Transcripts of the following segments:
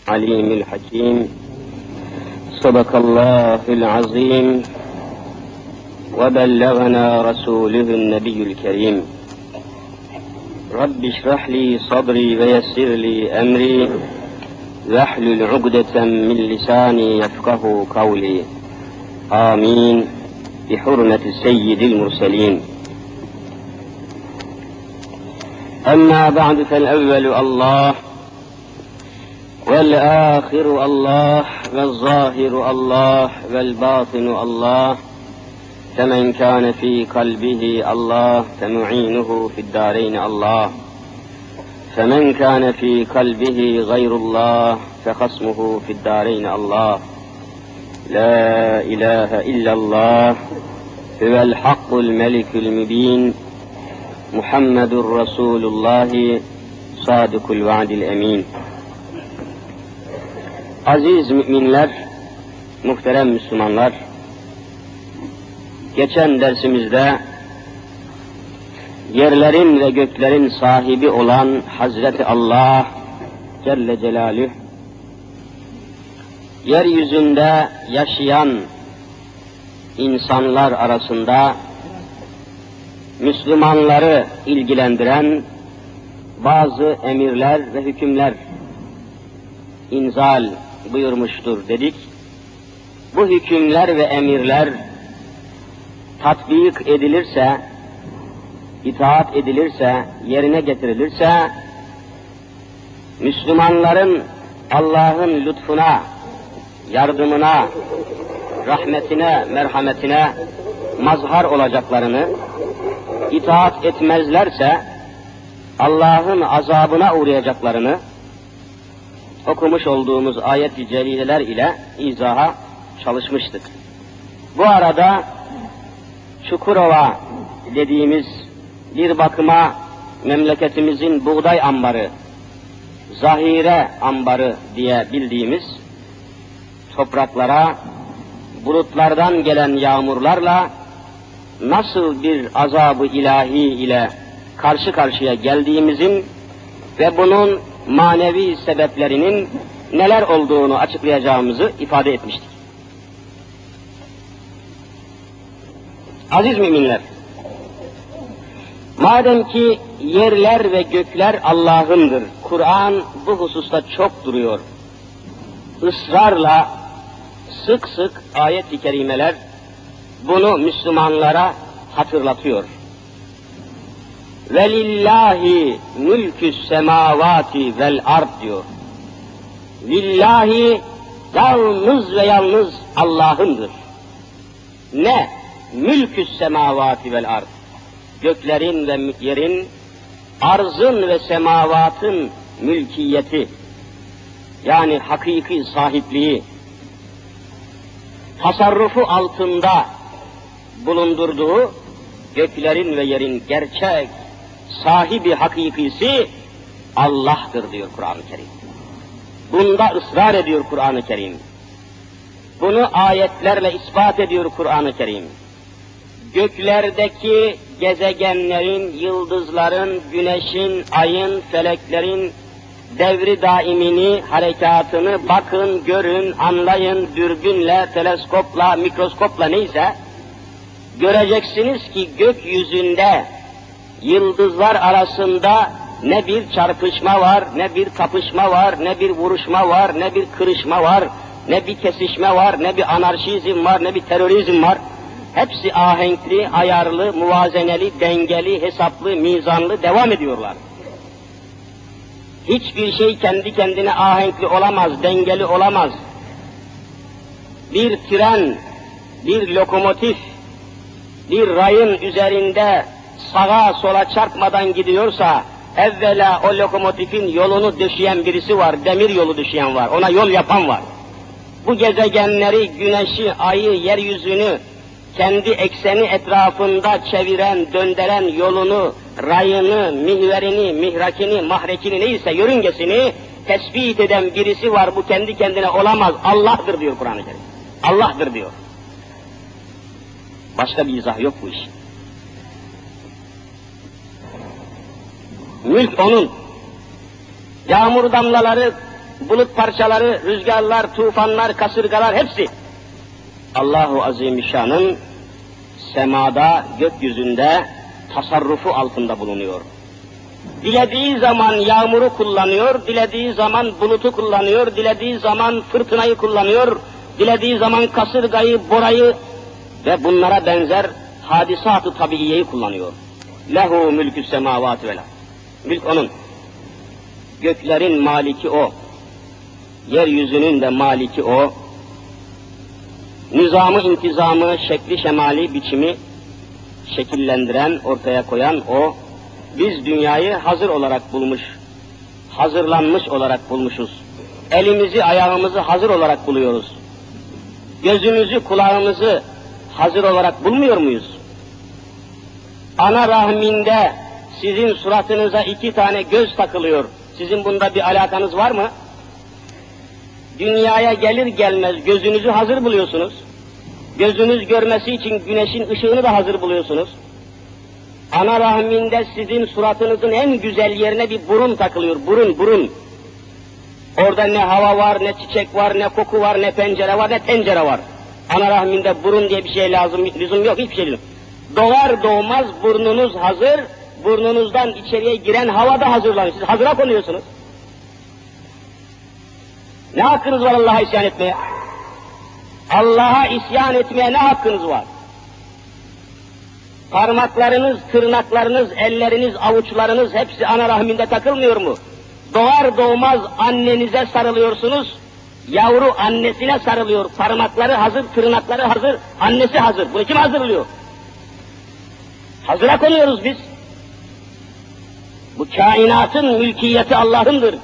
عليم الحكيم صدق الله العظيم وبلغنا رسوله النبي الكريم رب اشرح لي صدري ويسر لي أمري واحلل عقدة من لساني يفقه قولي آمين بحرمة سيد المرسلين. أما بعد فالأول الله والآخر الله والظاهر الله والباطن الله، فمن كان في قلبه الله فمعينه في الدارين الله، فمن كان في قلبه غير الله فخصمه في الدارين الله. لا إله إلا الله هو الحق الملك المبين محمد رسول الله صادق الوعد الأمين. Aziz müminler, muhterem Müslümanlar, geçen dersimizde yerlerin ve göklerin sahibi olan Hazreti Allah Celle Celaluhu, yeryüzünde yaşayan insanlar arasında Müslümanları ilgilendiren bazı emirler ve hükümler inzal buyurmuştur dedik. Bu hükümler ve emirler tatbik edilirse, itaat edilirse, yerine getirilirse, Müslümanların Allah'ın lütfuna, yardımına, rahmetine, merhametine mazhar olacaklarını, itaat etmezlerse Allah'ın azabına uğrayacaklarını okumuş olduğumuz ayet-i celileler ile izaha çalışmıştık. Bu arada Çukurova dediğimiz bir bakıma memleketimizin buğday ambarı, zahire ambarı diye bildiğimiz topraklara bulutlardan gelen yağmurlarla nasıl bir azab-ı ilahi ile karşı karşıya geldiğimizin ve bunun manevi sebeplerinin neler olduğunu açıklayacağımızı ifade etmiştik. Aziz müminler, madem ki yerler ve gökler Allah'ındır, Kur'an bu hususta çok duruyor. Israrla, sık sık ayet-i kerimeler bunu Müslümanlara hatırlatıyor. Velillahi mülkü's semavati vel ard diyor. Lillahi yalnız ve yalnız Allah'ındır. Ne? Mülkü's semavati vel ard. Göklerin ve yerin, arzın ve semavatın mülkiyeti, yani hakiki sahipliği, tasarrufu altında bulundurduğu göklerin ve yerin gerçek sahibi hakikisi Allah'tır diyor Kur'an-ı Kerim. Bunda ısrar ediyor Kur'an-ı Kerim. Bunu ayetlerle ispat ediyor Kur'an-ı Kerim. Göklerdeki gezegenlerin, yıldızların, güneşin, ayın, feleklerin devri daimini, harekatını bakın, görün, anlayın, dürbünle, teleskopla, mikroskopla neyse, göreceksiniz ki gökyüzünde yıldızlar arasında ne bir çarpışma var, ne bir kapışma var, ne bir vuruşma var, ne bir kırışma var, ne bir kesişme var, ne bir anarşizm var, ne bir terörizm var. Hepsi ahenkli, ayarlı, muvazeneli, dengeli, hesaplı, mizanlı devam ediyorlar. Hiçbir şey kendi kendine ahenkli olamaz, dengeli olamaz. Bir tren, bir lokomotif, bir rayın üzerinde sağa sola çarpmadan gidiyorsa, evvela o lokomotifin yolunu döşeyen birisi var, demir yolu döşeyen var, ona yol yapan var. Bu gezegenleri, güneşi, ayı, yeryüzünü kendi ekseni etrafında çeviren, döndüren yolunu, rayını, mihverini, mihrakini, mahrekini neyse yörüngesini tespit eden birisi var, bu kendi kendine olamaz, Allah'tır diyor Kur'an-ı Kerim. Allah'tır diyor. Başka bir izah yok bu iş. Mülk onun. Yağmur damlaları bulut parçaları, rüzgarlar, tufanlar, kasırgalar hepsi Allah-u Azimüşşan'ın semada, gökyüzünde tasarrufu altında bulunuyor. Dilediği zaman yağmuru kullanıyor, dilediği zaman bulutu kullanıyor, dilediği zaman fırtınayı kullanıyor, dilediği zaman kasırgayı, borayı ve bunlara benzer hadisat-ı tabiiyeyi kullanıyor. Lehu mülkü semavati vel ard. Mülk onun. Göklerin maliki o. Yeryüzünün de maliki o. Nizamı, intizamı, şekli, şemali, biçimi şekillendiren, ortaya koyan o. Biz dünyayı hazır olarak bulmuş, hazırlanmış olarak bulmuşuz. Elimizi, ayağımızı hazır olarak buluyoruz. Gözümüzü, kulağımızı hazır olarak bulmuyor muyuz? Ana rahminde sizin suratınıza 2 tane göz takılıyor. Sizin bunda bir alakanız var mı? Dünyaya gelir gelmez gözünüzü hazır buluyorsunuz. Gözünüz görmesi için güneşin ışığını da hazır buluyorsunuz. Ana rahminde sizin suratınızın en güzel yerine bir burun takılıyor. Burun. Orada ne hava var, ne çiçek var, ne koku var, ne pencere var, ne tencere var. Ana rahminde burun diye bir şey lüzum yok, hiçbir şey yok. Doğar doğmaz burnunuz hazır, burnunuzdan içeriye giren hava da hazırlanıyor. Siz hazıra konuyorsunuz. Ne hakkınız var Allah'a isyan etmeye? Allah'a isyan etmeye ne hakkınız var? Parmaklarınız, tırnaklarınız, elleriniz, avuçlarınız hepsi ana rahminde takılmıyor mu? Doğar doğmaz annenize sarılıyorsunuz, yavru annesine sarılıyor, parmakları hazır, tırnakları hazır, annesi hazır. Bunu kim hazırlıyor? Hazıra konuyoruz biz. Bu kainatın mülkiyeti Allah'ındır.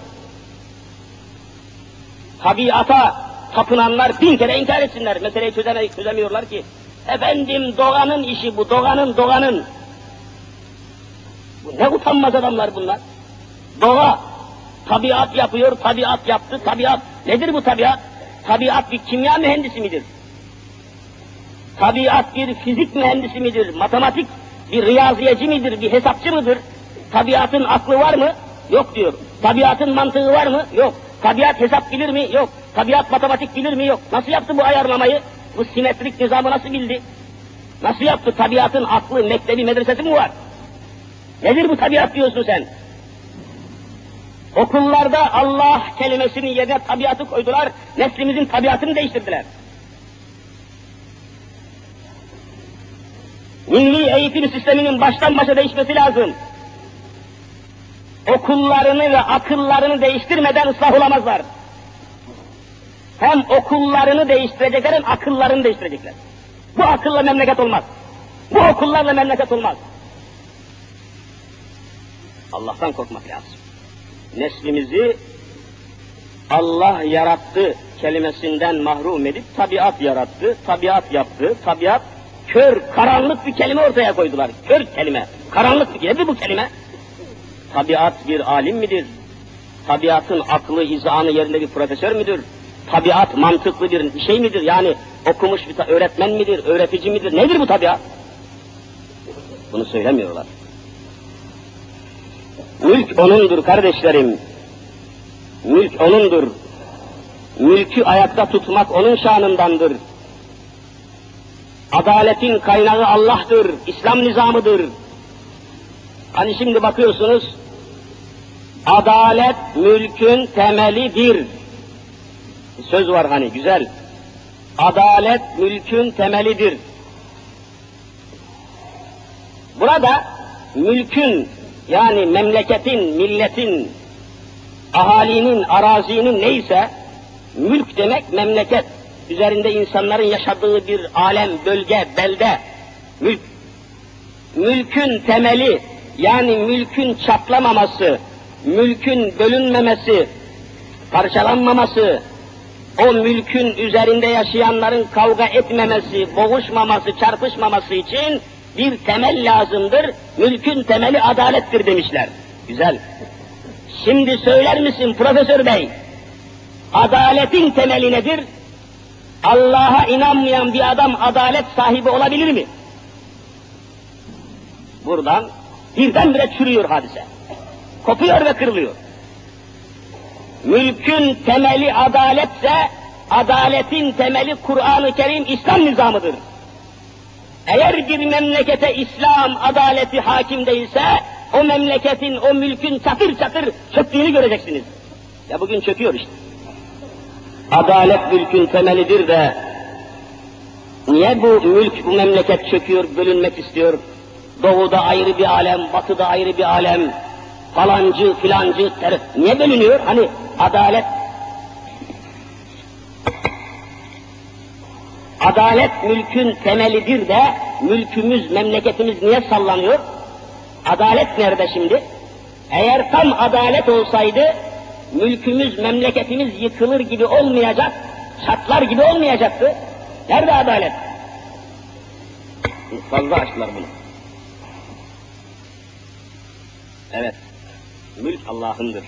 Tabiata tapınanlar 1000 kere inkar etsinler, meseleyi çözemiyorlar ki. Efendim doğanın işi bu, doğanın. Bu ne utanmaz adamlar bunlar. Doğa, tabiat yapıyor, tabiat yaptı, tabiat. Nedir bu tabiat? Tabiat bir kimya mühendisi midir? Tabiat bir fizik mühendisi midir? Matematik bir riyaziyeci midir? Bir hesapçı mıdır? Tabiatın aklı var mı? Yok diyor. Tabiatın mantığı var mı? Yok. Tabiat hesap bilir mi? Yok. Tabiat matematik bilir mi? Yok. Nasıl yaptı bu ayarlamayı? Bu simetrik nizamı nasıl bildi? Nasıl yaptı? Tabiatın aklı, mektebi, medresesi mi var? Nedir bu tabiat diyorsun sen? Okullarda Allah kelimesinin yerine tabiatı koydular, neslimizin tabiatını değiştirdiler. Milli eğitim sisteminin baştan başa değişmesi lazım. Okullarını ve akıllarını değiştirmeden ıslah olamazlar. Hem okullarını değiştirecekler hem akıllarını değiştirecekler. Bu akılla memleket olmaz. Bu okullarla memleket olmaz. Allah'tan korkmak lazım. Neslimizi Allah yarattı kelimesinden mahrum edip tabiat yarattı, tabiat yaptı, tabiat kör, karanlık bir kelime ortaya koydular. Kör kelime, karanlık bir kelime. Nedir bu kelime? Tabiat bir alim midir? Tabiatın aklı, izanı yerinde bir profesör müdür? Tabiat mantıklı bir şey midir? Yani okumuş bir öğretmen midir, öğretici midir? Nedir bu tabiat? Bunu söylemiyorlar. Mülk onundur kardeşlerim. Mülk onundur. Mülkü ayakta tutmak onun şanındandır. Adaletin kaynağı Allah'tır, İslam nizamıdır. Hani şimdi bakıyorsunuz, adalet mülkün temelidir. Bir söz var hani, güzel. Adalet mülkün temelidir. Burada mülkün, yani memleketin, milletin, ahalinin, arazinin neyse, mülk demek memleket. Üzerinde insanların yaşadığı bir alem, bölge, belde, mülk. Mülkün temeli, yani mülkün çatlamaması, mülkün bölünmemesi, parçalanmaması, o mülkün üzerinde yaşayanların kavga etmemesi, boğuşmaması, çarpışmaması için bir temel lazımdır. Mülkün temeli adalettir demişler. Güzel. Şimdi söyler misin Profesör Bey, adaletin temeli nedir? Allah'a inanmayan bir adam adalet sahibi olabilir mi? Buradan birdenbire çürüyor hadise. Kopuyor ve kırılıyor. Mülkün temeli adaletse, adaletin temeli Kur'an-ı Kerim İslam nizamıdır. Eğer bir memlekete İslam adaleti hakim değilse, o memleketin, o mülkün çatır çatır çöktüğünü göreceksiniz. Ya bugün çöküyor işte. Adalet mülkün temelidir de, niye bu mülk, bu memleket çöküyor, bölünmek istiyor? Doğuda ayrı bir alem, batıda ayrı bir alem, falancı, filancı, niye bölünüyor? Hani adalet mülkün temelidir de, mülkümüz, memleketimiz niye sallanıyor? Adalet nerede şimdi? Eğer tam adalet olsaydı, mülkümüz, memleketimiz yıkılır gibi olmayacak, çatlar gibi olmayacaktı. Nerede adalet? Fazla açtılar bunu. Evet, mülk Allah'ındır.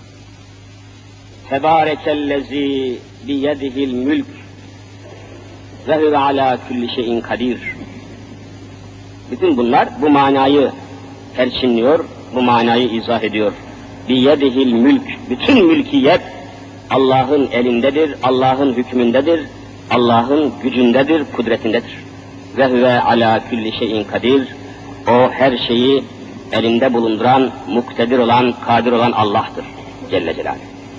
Tebârekellezî biyedihil mülk ve huve alâ kulli şeyin kadir. Bütün bunlar bu manayı perçinliyor, bu manayı izah ediyor. Biyedihil mülk, bütün mülkiyet Allah'ın elindedir, Allah'ın hükmündedir, Allah'ın gücündedir, kudretindedir. Ve huve alâ kulli şeyin kadir. O her şeyi elinde bulunduran, muktedir olan, kadir olan Allah'tır Celle Celaluhu.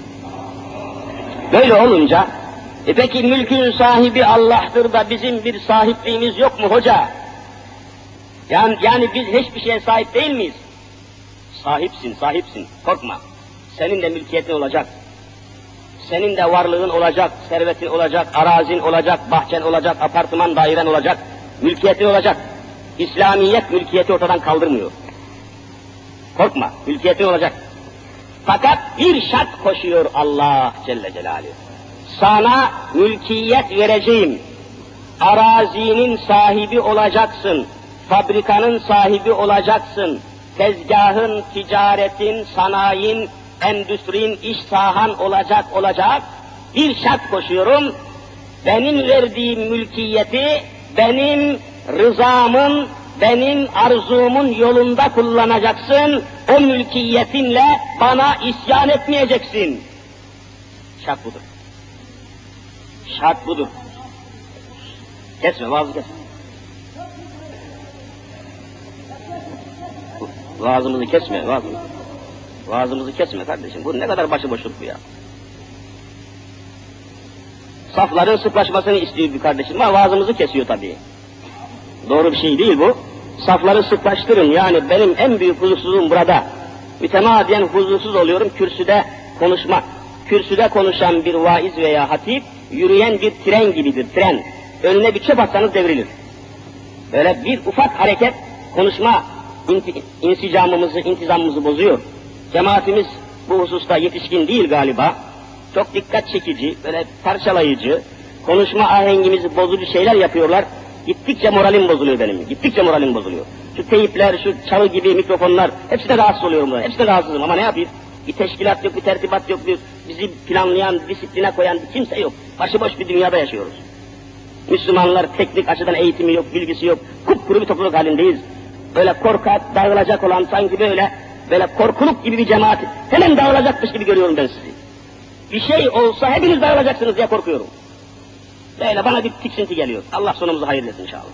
Böyle olunca, peki mülkün sahibi Allah'tır da bizim bir sahipliğimiz yok mu hoca? Yani biz hiçbir şeye sahip değil miyiz? Sahipsin, sahipsin, korkma. Senin de mülkiyetin olacak. Senin de varlığın olacak, servetin olacak, arazin olacak, bahçen olacak, apartman, dairen olacak, mülkiyetin olacak. İslamiyet mülkiyeti ortadan kaldırmıyor. Korkma, mülkiyetin olacak. Fakat bir şart koşuyor Allah Celle Celaluhu. Sana mülkiyet vereceğim. Arazinin sahibi olacaksın. Fabrikanın sahibi olacaksın. Tezgahın, ticaretin, sanayinin, endüstrinin, iş sahan olacak. Bir şart koşuyorum. Benim verdiğim mülkiyeti, benim rızamın, benim arzumun yolunda kullanacaksın. O mülkiyetinle bana isyan etmeyeceksin. Şart budur. Şart budur. Kesme, vaazı kesme. Vaazımızı kesme, vaazımızı. Vaazımızı kesme kardeşim. Bu ne kadar başıboşluk bu ya. Safların sıklaşmasını istiyor bir kardeşim ama vaazımızı kesiyor tabii. Doğru bir şey değil bu. Safları sıklaştırın, yani benim en büyük huzursuzluğum burada. Mütemadiyen huzursuz oluyorum kürsüde konuşmak. Kürsüde konuşan bir vaiz veya hatip, yürüyen bir tren gibidir, tren. Önüne bir çöp atsanız devrilir. Böyle bir ufak hareket, konuşma insicamımızı, intizamımızı bozuyor. Cemaatimiz bu hususta yetişkin değil galiba. Çok dikkat çekici, böyle parçalayıcı, konuşma ahengimizi bozucu şeyler yapıyorlar. Gittikçe moralim bozuluyor benim, gittikçe moralim bozuluyor. Şu teyipler, şu çalı gibi mikrofonlar, hepsine rahatsız oluyorum bunlar, hepsine rahatsızım ama ne yapayım? Bir teşkilat yok, bir tertibat yok, bizi planlayan, disipline koyan bir kimse yok. Başıboş bir dünyada yaşıyoruz. Müslümanlar teknik açıdan eğitimi yok, bilgisi yok, kupkuru bir topluluk halindeyiz. Böyle korkak, dağılacak olan sanki böyle korkuluk gibi bir cemaat, hemen dağılacakmış gibi görüyorum ben sizi. Bir şey olsa hepiniz dağılacaksınız diye korkuyorum. Böyle bana bir tiksinti geliyor. Allah sonumuzu hayırlı etsin inşallah.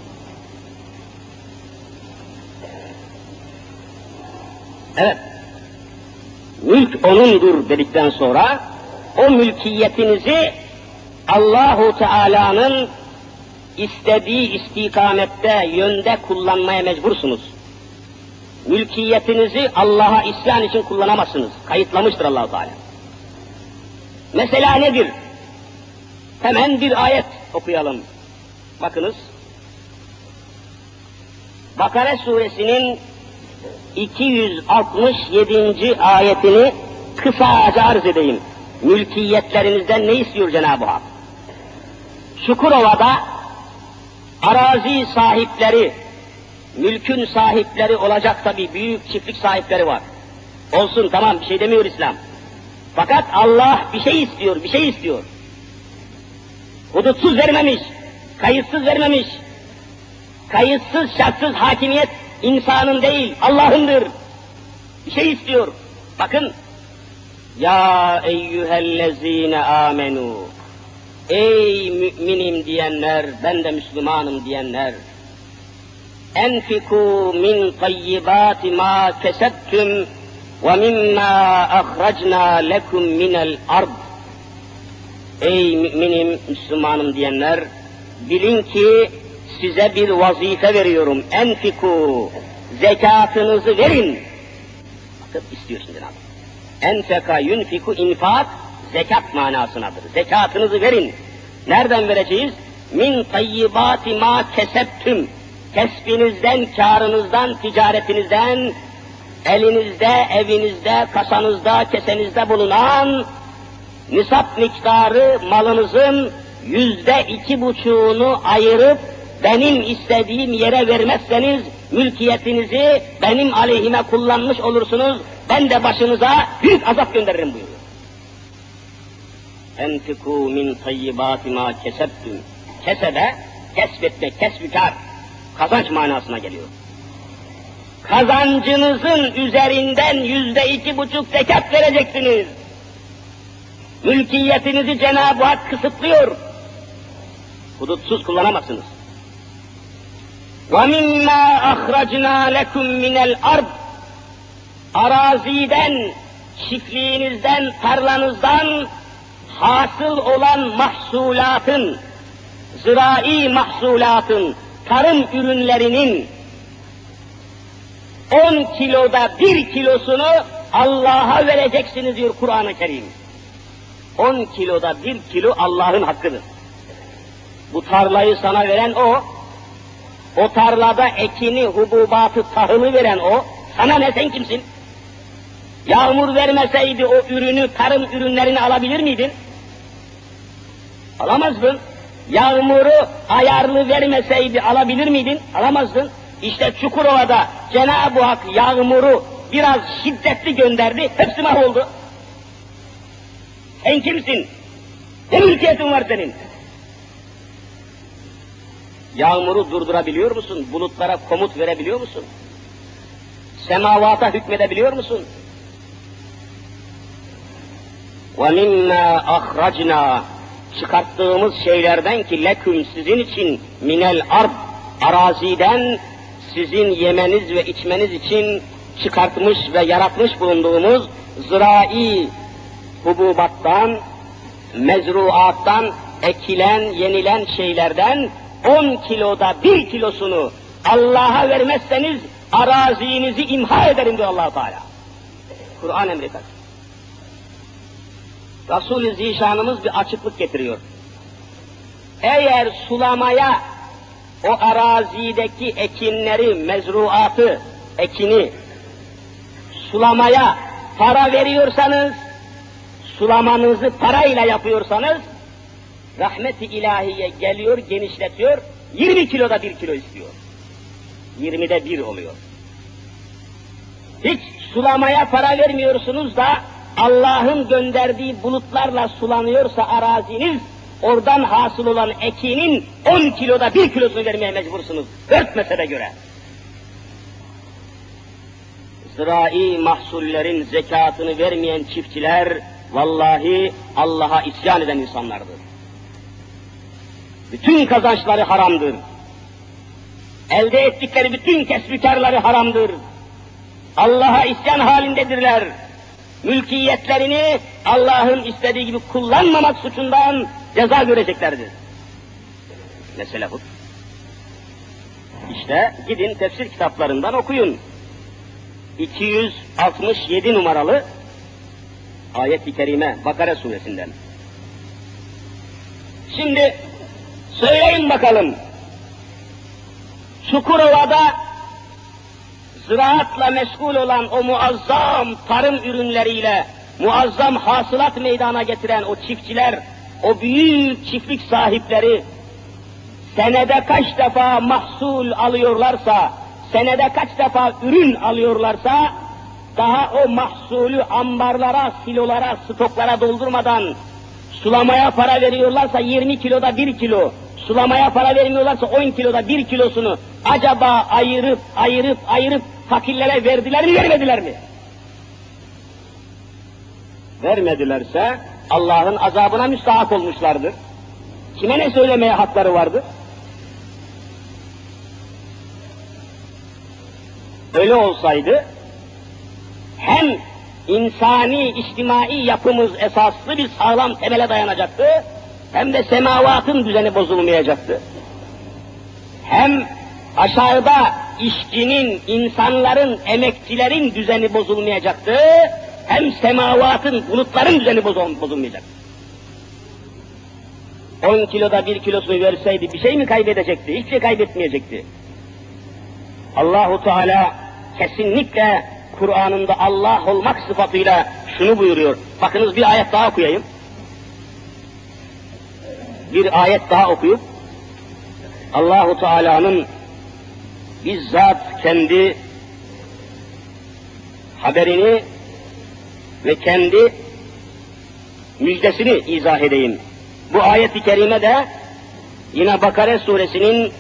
Evet. Mülk O'nundur dedikten sonra o mülkiyetinizi Allahu Teala'nın istediği istikamette, yönde kullanmaya mecbursunuz. Mülkiyetinizi Allah'a isyan için kullanamazsınız. Kayıtlamıştır Allah-u Teala. Mesela nedir? Hemen bir ayet okuyalım. Bakınız. Bakara suresinin 267. ayetini kısaca arz edeyim. Mülkiyetlerinizden ne istiyor Cenab-ı Hak? Çukurova'da arazi sahipleri, mülkün sahipleri olacak tabii, büyük çiftlik sahipleri var. Olsun, tamam, bir şey demiyor İslam. Fakat Allah bir şey istiyor, bir şey istiyor. Hudutsuz vermemiş, kayıtsız vermemiş. Kayıtsız, şartsız hakimiyet insanın değil, Allah'ındır. Bir şey istiyor. Bakın, Ya eyyühellezine amenu. Ey müminim diyenler, ben de Müslümanım diyenler. Enfiku min tayyibati ma kesebtüm ve mimma ahracna lekum minel ard. Ey müminim, Müslümanım diyenler, bilin ki size bir vazife veriyorum. Enfiku, zekatınızı verin. Bakın istiyor şimdi Cenab-ı. Enfeka yunfiku, infak, zekat manasınadır. Zekatınızı verin. Nereden vereceğiz? Min tayyibati ma kesebtüm. Kesbinizden, kârınızdan, ticaretinizden, elinizde, evinizde, kasanızda, kesenizde bulunan nisap miktarı malınızın %2,5'unu ayırıp benim istediğim yere vermezseniz mülkiyetinizi benim aleyhime kullanmış olursunuz. Ben de başınıza büyük azap gönderirim buyuruyor. Enfikû min tayyibâti mâ kesebtüm. Kesebe, kesbetmek, kesbükar, kazanç manasına geliyor. Kazancınızın üzerinden %2,5 zekat vereceksiniz. Mülkiyetinizi Cenab-ı Hak kısıtlıyor. Hudutsuz kullanamazsınız. وَمِمَّا أَخْرَجْنَا لَكُمْ مِنَ الْأَرْضِ. Araziden, çiftliğinizden, tarlanızdan hasıl olan mahsulatın, zira'i mahsulatın, tarım ürünlerinin 10 kiloda 1 kilosunu Allah'a vereceksiniz diyor Kur'an-ı Kerim. 10 kiloda 1 kilo Allah'ın hakkıdır. Bu tarlayı sana veren o tarlada ekini, hububatı, tahılı veren o, sana ne, sen kimsin? Yağmur vermeseydi o ürünü, tarım ürünlerini alabilir miydin? Alamazdın. Yağmuru ayarlı vermeseydi alabilir miydin? Alamazdın. İşte Çukurova'da Cenab-ı Hak yağmuru biraz şiddetli gönderdi, hepsi mahvoldu. Sen kimsin? Ne mülkiyetin var senin? Yağmuru durdurabiliyor musun? Bulutlara komut verebiliyor musun? Semavata hükmedebiliyor musun? وَمِنَّا أَخْرَجْنَا. Çıkarttığımız şeylerden ki leküm, sizin için, minel ard, araziden sizin yemeniz ve içmeniz için çıkartmış ve yaratmış bulunduğumuz zira'i hububattan, mezruattan, ekilen, yenilen şeylerden 10 kiloda 1 kilosunu Allah'a vermezseniz arazinizi imha ederim diyor Allah-u Teala. Kur'an emri. Resul-i Zişanımız bir açıklık getiriyor. Eğer sulamaya o arazideki ekinleri, mezruatı, ekini sulamaya para veriyorsanız, sulamanızı parayla yapıyorsanız, rahmet-i ilahiye geliyor, genişletiyor, 20 kiloda 1 kilo istiyor. 20'de 1 oluyor. Hiç sulamaya para vermiyorsunuz da Allah'ın gönderdiği bulutlarla sulanıyorsa araziniz, oradan hasıl olan ekinin 10 kiloda 1 kilosunu vermeye mecbursunuz. Örtmese de göre. Zira'i mahsullerin zekatını vermeyen çiftçiler, vallahi Allah'a isyan eden insanlardır. Bütün kazançları haramdır. Elde ettikleri bütün kesbükarları haramdır. Allah'a isyan halindedirler. Mülkiyetlerini Allah'ın istediği gibi kullanmamak suçundan ceza göreceklerdir. Mesele bu. İşte gidin tefsir kitaplarından okuyun. 267 numaralı ayet-i kerime Bakara suresinden. Şimdi söyleyin bakalım, Çukurova'da ziraatla meşgul olan o muazzam tarım ürünleriyle muazzam hasılat meydana getiren o çiftçiler, o büyük çiftlik sahipleri senede kaç defa mahsul alıyorlarsa, senede kaç defa ürün alıyorlarsa, daha o mahsulü ambarlara, silolara, stoklara doldurmadan sulamaya para veriyorlarsa 20 kiloda 1 kilo, sulamaya para vermiyorlarsa 10 kiloda 1 kilosunu acaba ayırıp fakirlere verdiler mi, vermediler mi? vermedilerse Allah'ın azabına müstahak olmuşlardır. Kime ne söylemeye hakları vardır? Öyle olsaydı hem insani, içtimai yapımız esaslı bir sağlam temele dayanacaktı, hem de semavatın düzeni bozulmayacaktı. Hem aşağıda işçinin, insanların, emekçilerin düzeni bozulmayacaktı, hem semavatın, bulutların düzeni bozulmayacaktı. 10 kiloda 1 kilosunu verseydi bir şey mi kaybedecekti? Hiçbir şey kaybetmeyecekti. Allahu Teala kesinlikle Kur'an'ında Allah olmak sıfatıyla şunu buyuruyor. Bakınız bir ayet daha okuyayım. Bir ayet daha okuyup Allahu Teala'nın bizzat kendi haberini ve kendi müjdesini izah edeyim. Bu ayet-i kerime de yine Bakara suresinin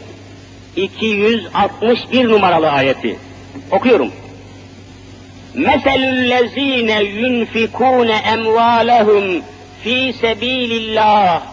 261 numaralı ayeti. Okuyorum. Meselüllezine yunfikune emvalehum fi sebilillah.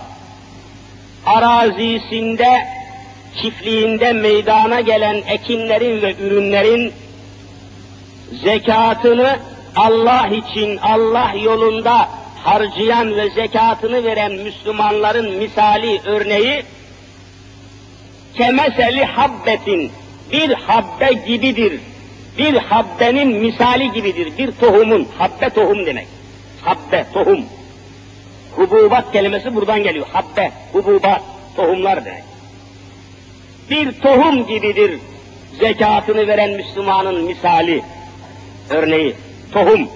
Arazisinde, çiftliğinde meydana gelen ekinlerin ve ürünlerin zekatını Allah için, Allah yolunda harcayan ve zekatını veren Müslümanların misali, örneği kemeseli habbetin, bir habbe gibidir. Bir habbenin misali gibidir. Bir tohumun, habbe tohum demek. Habbe, tohum. Hububat kelimesi buradan geliyor. Habbe, hububat, tohumlar demek. Bir tohum gibidir zekatını veren Müslümanın misali, örneği. Tohum.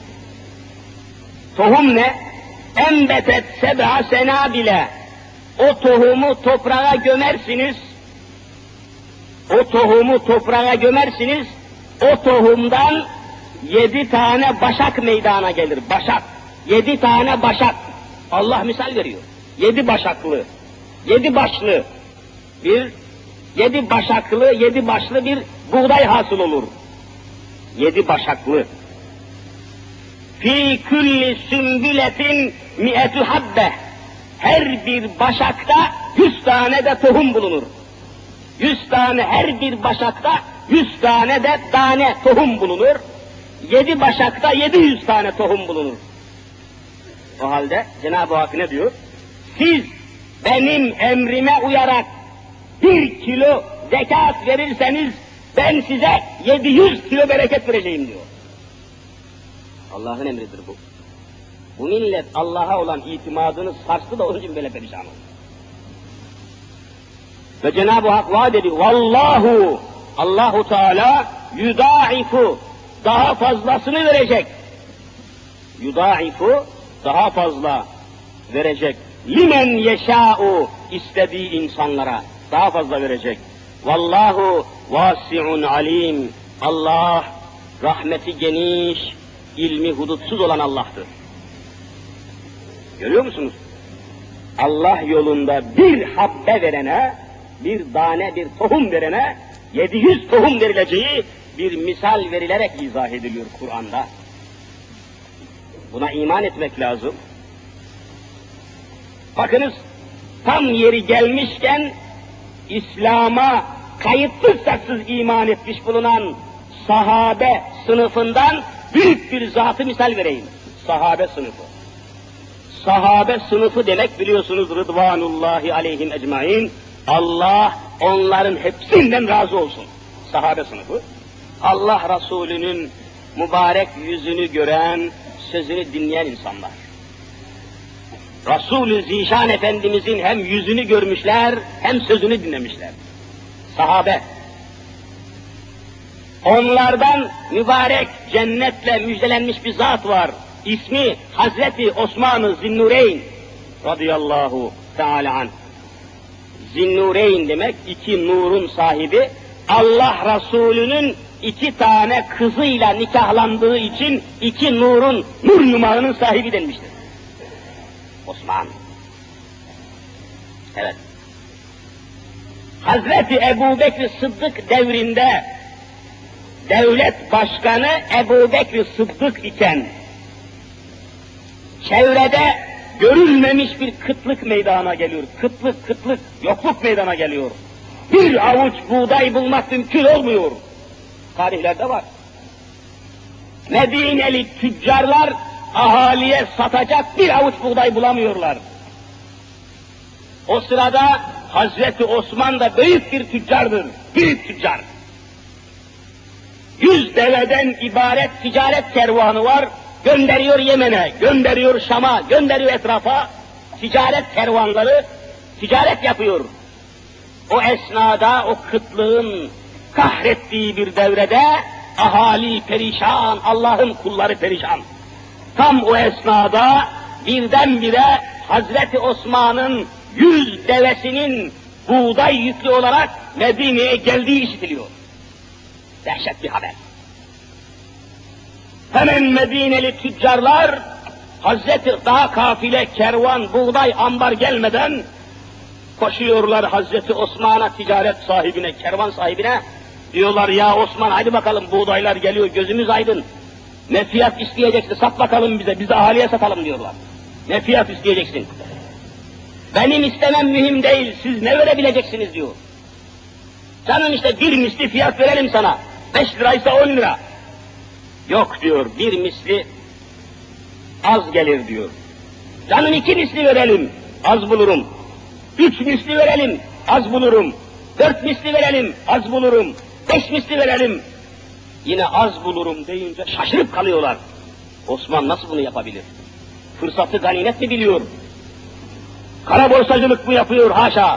Tohum ne? Enbetet seb'a senabile. O tohumu toprağa gömersiniz. O tohumu toprağa gömersiniz. O tohumdan 7 tane başak meydana gelir. Başak. 7 tane başak. Allah misal veriyor. 7 başaklı, 7 başlı bir, 7 başaklı, 7 başlı bir buğday hasıl olur. 7 başaklı. Fî külli sümbületin mi'etü habbe. Her bir başakta 100 tane de tohum bulunur. 100 tane, her bir başakta 100 tane de tane tohum bulunur. 7 başakta 700 tane tohum bulunur. O halde Cenab-ı Hak ne diyor? Siz benim emrime uyarak 1 kilo zekat verirseniz ben size 700 kilo bereket vereceğim diyor. Allah'ın emridir bu. Bu millet Allah'a olan itimadını sarstı da onun için böyle perişan oldu. Ve Cenab-ı Hak vaat ediyor. Vallahu, Allahu Teala yudaifu, daha fazlasını verecek. Yudaifu, daha fazla verecek. Limen yeşâ'u, istediği insanlara daha fazla verecek. Vallahu vasi'un alim. Allah rahmeti geniş, ilmi hudutsuz olan Allah'tır. Görüyor musunuz? Allah yolunda bir habbe verene, bir tane, bir tohum verene 700 tohum verileceği bir misal verilerek izah ediliyor Kur'an'da. Buna iman etmek lazım. Bakınız, tam yeri gelmişken İslam'a kayıtsız şartsız iman etmiş bulunan sahabe sınıfından büyük bir zatı misal vereyim. Sahabe sınıfı. Sahabe sınıfı demek biliyorsunuz Rıdvanullahi aleyhim ecmaîn. Allah onların hepsinden razı olsun. Sahabe sınıfı. Allah Resulü'nün mübarek yüzünü gören, sözünü dinleyen insanlar. Resul-i Zişan Efendimizin hem yüzünü görmüşler, hem sözünü dinlemişler. Sahabe. Onlardan mübarek cennetle müjdelenmiş bir zat var. İsmi Hazreti Osman-ı Zinnureyn radıyallahu teala anh. Zinnureyn demek 2 nurun sahibi. Allah Resulü'nün 2 tane kızıyla nikahlandığı için 2 nurun, nur yumağının sahibi denmiştir. Osman. Evet. Hazreti Ebubekir Sıddık devrinde devlet başkanı Ebubekir Sıddık iken çevrede görülmemiş bir kıtlık meydana geliyor. Kıtlık, yokluk meydana geliyor. Bir avuç buğday bulmak mümkün olmuyor. Tarihlerde var. Medineli tüccarlar ahaliye satacak bir avuç buğday bulamıyorlar. O sırada Hazreti Osman da büyük bir tüccardır, büyük tüccar. 100 deveden ibaret ticaret kervanı var, gönderiyor Yemen'e, gönderiyor Şam'a, gönderiyor etrafa, ticaret kervanları, ticaret yapıyor. O esnada, o kıtlığın kahrettiği bir devrede, ahali perişan, Allah'ın kulları perişan. Tam o esnada birdenbire Hazreti Osman'ın 100 devesinin buğday yüklü olarak Medine'ye geldiği işitiliyor. Dehşet bir haber. Hemen Medineli tüccarlar, Hazreti daha kafile, kervan, buğday, ambar gelmeden koşuyorlar Hazreti Osman'a, ticaret sahibine, kervan sahibine. Diyorlar ya Osman hadi bakalım buğdaylar geliyor, gözümüz aydın. Ne fiyat isteyeceksin, sat bakalım bize, biz de ahaliye satalım diyorlar. Ne fiyat isteyeceksin? Benim istemem mühim değil, siz ne verebileceksiniz diyor. Canım işte bir misli fiyat verelim sana, 5 liraysa 10 lira. Yok diyor, bir misli az gelir diyor. Canım 2 misli verelim, az bulurum. 3 misli verelim, az bulurum. 4 misli verelim, az bulurum. 5 misli verelim, yine az bulurum deyince şaşırıp kalıyorlar. Osman nasıl bunu yapabilir? Fırsatı ganimet mi biliyor? Kara borsacılık mı yapıyor? Haşa!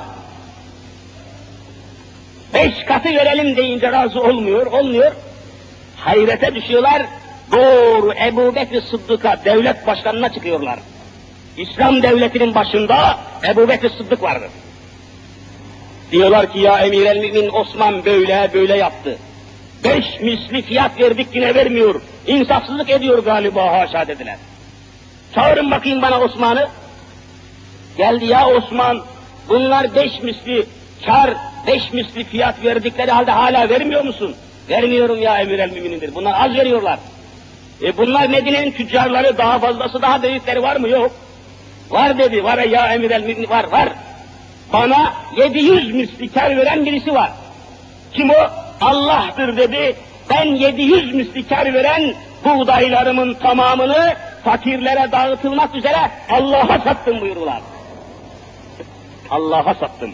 5 katı verelim deyince razı olmuyor. Hayrete düşüyorlar, doğru Ebu Bekir Sıddık'a, devlet başkanına çıkıyorlar. İslam devletinin başında Ebu Bekir Sıddık vardır. Diyorlar ki ya Emir el Mümin Osman böyle yaptı. 5 misli fiyat verdik yine vermiyor. İnsafsızlık ediyor galiba, haşa dediler. Çağırın bakayım bana Osman'ı. Geldi ya Osman, bunlar 5 misli kar, 5 misli fiyat verdikleri halde hala vermiyor musun? Vermiyorum ya Emir el Mümin'indir. Bunlar az veriyorlar. Bunlar Medine'nin tüccarları, daha fazlası, daha büyükleri var mı? Yok. Var dedi, var ya Emir el Mümin, var. Bana 700 misli kar veren birisi var. Kim o? Allah'tır dedi. Ben 700 misli kar veren buğdaylarımın tamamını fakirlere dağıtılmak üzere Allah'a sattım buyurdular. Allah'a sattım.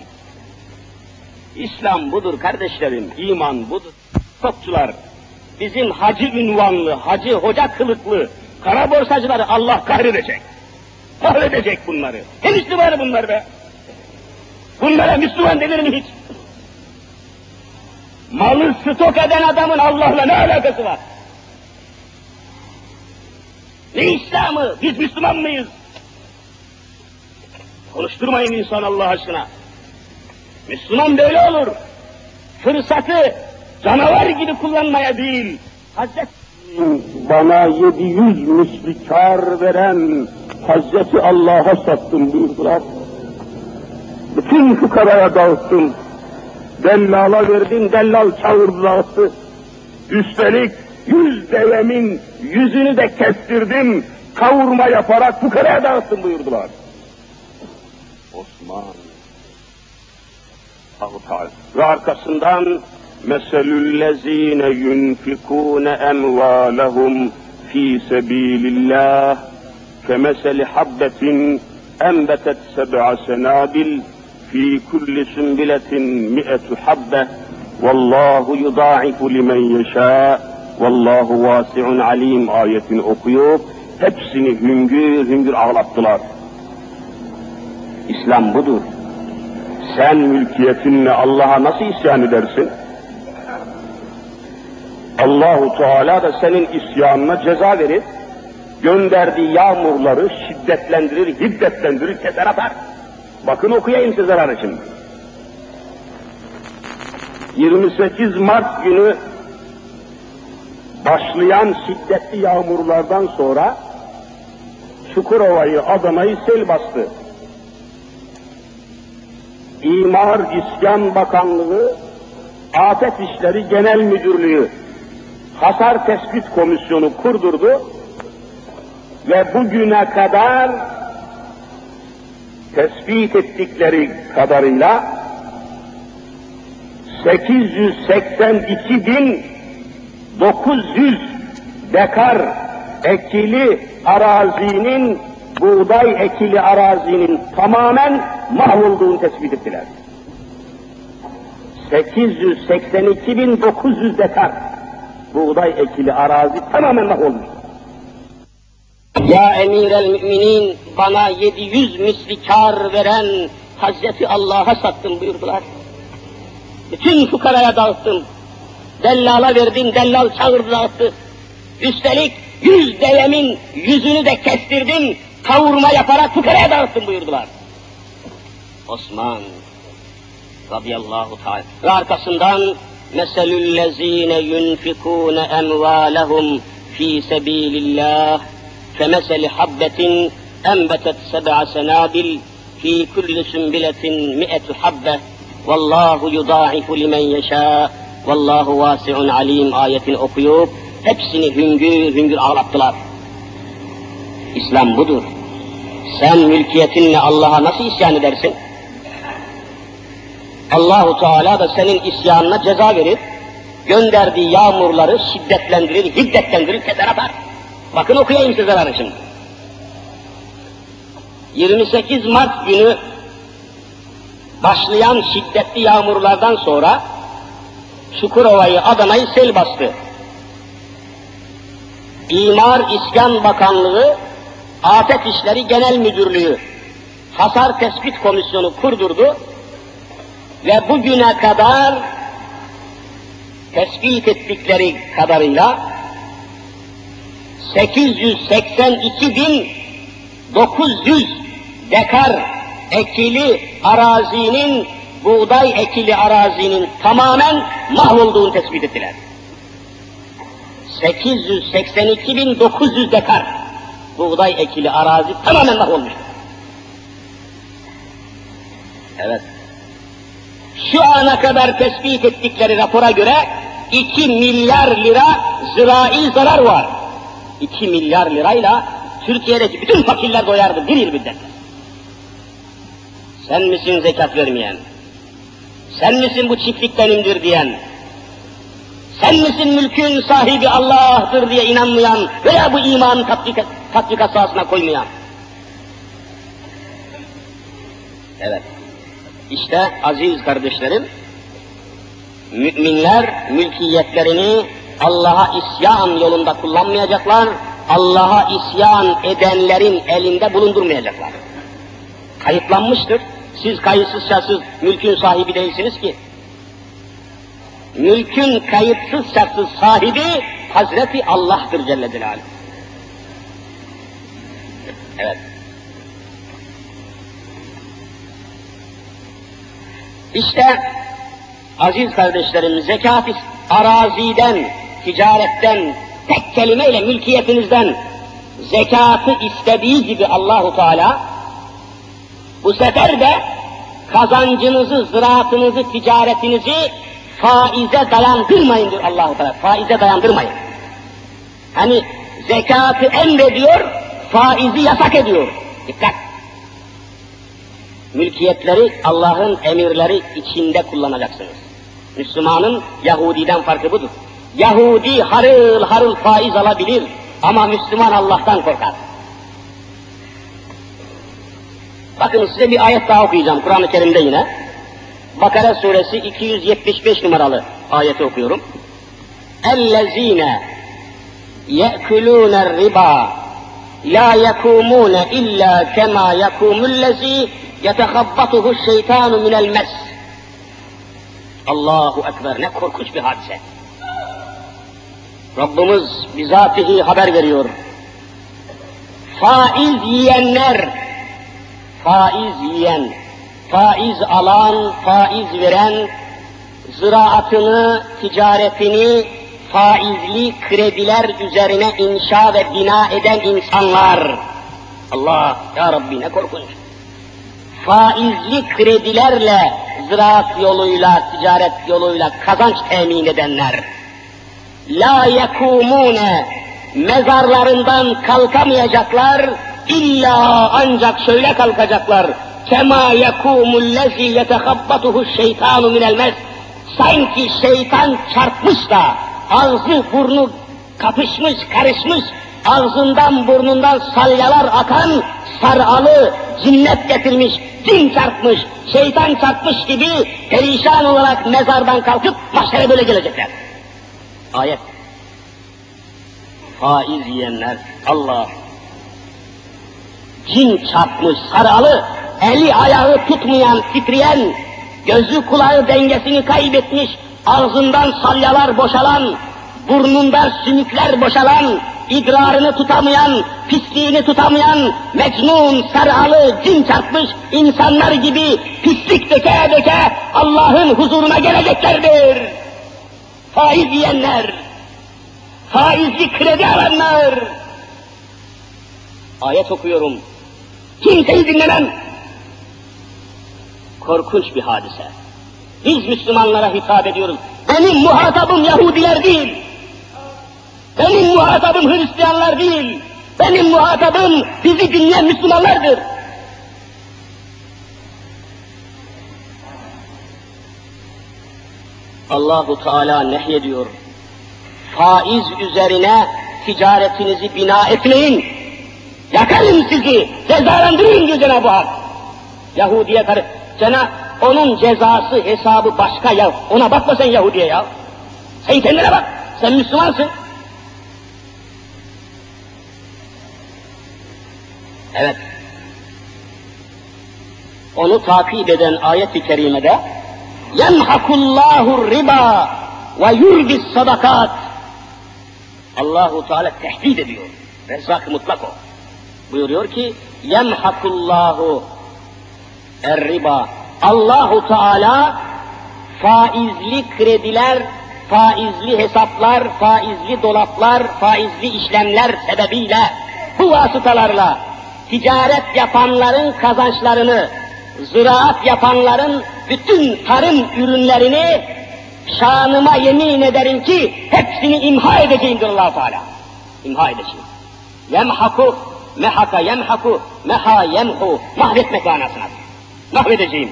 İslam budur kardeşlerim, iman budur. Topçular, bizim hacı ünvanlı, hacı hoca kılıklı kara borsacıları Allah kahredecek. Kahredecek bunları. Hem Müslümanı bunlar be. Bunlara Müslüman denir mi hiç? Malı stok eden adamın Allah'la ne alakası var? Ne İslam'ı? Biz Müslüman mıyız? Konuşturmayın insan Allah aşkına. Müslüman böyle olur. Fırsatı canavar gibi kullanmaya değil. Hazreti bana 700 misli kar veren Hazreti Allah'a sattım buyurdular. Bütün fukaraya dağıttım. Dellala verdim, dellal çağırdı dağıttı. Üstelik 100 devemin 100'ünü de kestirdim, kavurma yaparak fukaraya dağıttım buyurdular. Osman ve arkasından meselüllezine yunfikune emvalehum fi sebilillah kemeseli habbetin enbetet seb'a senabil fi kulli sünbiletin mi'etu habbe vallahu yudâ'ifu limen yeşâ vallahu vâsi'un alim ayetini okuyup hepsini hüngür hüngür ağlattılar. İslam budur. Sen mülkiyetinle Allah'a nasıl isyan edersin? Allahu Teala da senin isyanına ceza verir, gönderdiği yağmurları şiddetlendirir, hiddetlendirir, keser atar. Bakın okuyayım size zararı şimdi. 28 Mart günü başlayan şiddetli yağmurlardan sonra Çukurova'yı, Adana'yı sel bastı. İmar İskan Bakanlığı, Afet İşleri Genel Müdürlüğü Hasar Tespit Komisyonu kurdurdu. ve bugüne kadar tespit ettikleri kadarıyla 882.900 dekar ekili arazinin, buğday ekili arazinin tamamen mahvolduğunu tespit ettiler. 882.900 dekar buğday ekili arazi tamamen mahvolmuş. Ya emir-el müminin, bana 700 misli kâr veren Hazreti Allah'a sattım buyurdular. Bütün fukaraya dağıttım. Dellala verdim, dellal çağırdı dağıttı. Üstelik 100 devemin yüzünü de kestirdim, kavurma yaparak fukaraya dağıttım buyurdular. Osman radıyallahu teala ve arkasından meselüllezine yunfikûne emvâlehum fî sebîlillâh kemeseli habbetin enbetet seb'a senabil fî kulli sünbiletin mi'etu habbe vallahu yudâifu limen yeşâ vallahu vâsi'un alîm ayetini okuyup hepsini hüngür hüngür ağlattılar. İslam budur. Sen mülkiyetinle Allah'a nasıl isyan edersin? Allahu Teala da senin isyanına ceza verir, gönderdiği yağmurları şiddetlendirir, hiddetlendirir, keser atar. Bakın okuyayım size şimdi. 28 Mart günü başlayan şiddetli yağmurlardan sonra Çukurova'yı, Adana'yı sel bastı. İmar İskan Bakanlığı, Afet İşleri Genel Müdürlüğü Hasar Tespit Komisyonu kurdurdu ve bugüne kadar tespit ettikleri kadarıyla 882.900 dekar ekili arazinin, buğday ekili arazinin tamamen mahvolduğunu tespit ettiler. 882.900 dekar buğday ekili arazi tamamen mahvolmuş. Evet. Şu ana kadar tespit ettikleri rapora göre 2 milyar lira zirai zarar var. 2 milyar lirayla Türkiye'deki bütün fakirler doyardı bir yıl müddet. Sen misin zekat vermeyen? Sen misin bu çiftlik benimdir diyen? Sen misin mülkün sahibi Allah'tır diye inanmayan veya bu imanı tatbikat sahasına koymayan? Evet. İşte aziz kardeşlerim, müminler mülkiyetlerini Allah'a isyan yolunda kullanmayacaklar, Allah'a isyan edenlerin elinde bulundurmayacaklar. Kayıtlanmıştır. Siz kayıtsız şartsız mülkün sahibi değilsiniz ki. Mülkün kayıtsız şartsız sahibi Hazreti Allah'tır Celle Celaluhu. Evet. İşte aziz kardeşlerim, zekat araziden, ticaretten, tek kelimeyle mülkiyetinizden zekatı istediği gibi Allahu Teala bu sefer de kazancınızı, ziraatınızı, ticaretinizi faize dayandırmayın diyor Allah-u Teala. Faize dayandırmayın. Hani zekatı emrediyor, faizi yasak ediyor. Dikkat! Mülkiyetleri Allah'ın emirleri içinde kullanacaksınız. Müslümanın Yahudi'den farkı budur. Yahudi harıl harıl faiz alabilir ama Müslüman Allah'tan korkar. Bakın size bir ayet daha okuyacağım Kur'an-ı Kerim'de yine. Bakara suresi 275 numaralı ayeti okuyorum. اَلَّذ۪ينَ يَأْكُلُونَ الرِّبَا لَا يَكُومُونَ اِلَّا كَمَا يَكُومُ الَّذ۪ي يَتَخَبَّطُهُ الشَّيْطَانُ مِنَ الْمَسِّ. Allahu Ekber, ne korkunç bir hadise. Rabbimiz bizatihi haber veriyor. Faiz yiyenler, faiz yiyen, faiz alan, faiz veren, ziraatını, ticaretini faizli krediler üzerine inşa ve bina eden insanlar. Allah, ya Rabbi ne korkunç. Faizli kredilerle, ziraat yoluyla, ticaret yoluyla kazanç temin edenler. La yekumune, mezarlarından kalkamayacaklar, illa ancak şöyle kalkacaklar. Kema yekumul-lezî yetehabbatuhu şeytanu minel mes. Sanki şeytan çarpmış da ağzı burnu kapışmış, karışmış, ağzından burnundan salyalar akan sarıalı cinnet getirmiş, cin çarpmış, şeytan çarpmış gibi perişan olarak mezardan kalkıp mahşere böyle gelecekler. Ayet. Faiz yiyenler, Allah! Cin çarpmış, sarıalı, eli ayağı tutmayan, titreyen, gözü kulağı dengesini kaybetmiş, ağzından salyalar boşalan, burnundan sümükler boşalan, idrarını tutamayan, pisliğini tutamayan, mecnun, sarıalı, cin çarpmış insanlar gibi pislik döke döke Allah'ın huzuruna geleceklerdir. Faiz yiyenler, faizli kredi alanlar. Ayet okuyorum. Kimseyi dinlemem. Korkunç bir hadise. Biz Müslümanlara hitap ediyoruz. Benim muhatabım Yahudiler değil. Benim muhatabım Hristiyanlar değil. Benim muhatabım bizi dinleyen Müslümanlardır. Allahu Teala nehyediyor. Faiz üzerine ticaretinizi bina etmeyin. Yakarım sizi, cezalandırın diyor Cenab-ı Hak. Yahudiye karı, onun cezası, hesabı başka ya. Ona bakma sen Yahudiye ya. Sen kendine bak, sen Müslümansın. Evet. Onu takip eden ayet-i kerimede yemhakullahu riba ve yurbis sadakat. Allahu Teala tehdit ediyor. Rezzak mutlak o. Buyuruyor ki yemhakullahu er-riba. Allahu Teala faizli krediler, faizli hesaplar, faizli dolaplar, faizli işlemler sebebiyle bu vasıtalarla ticaret yapanların kazançlarını, ziraat yapanların bütün tarım ürünlerini şanıma yemin ederim ki hepsini imha edeceğim diyor Allah-u Teala. İmha edeceğim. Yemhaku, mehaka yemhaku, meha yemhu, mahvetmek manasına. Mahvedeceğim.